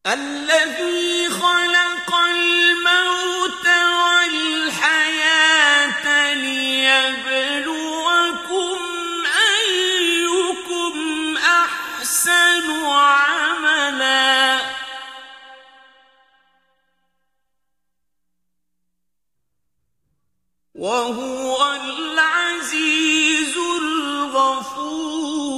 الذي خلق الموت والحياة ليبلوكم أيكم أحسن عملا وهو العزيز الغفور.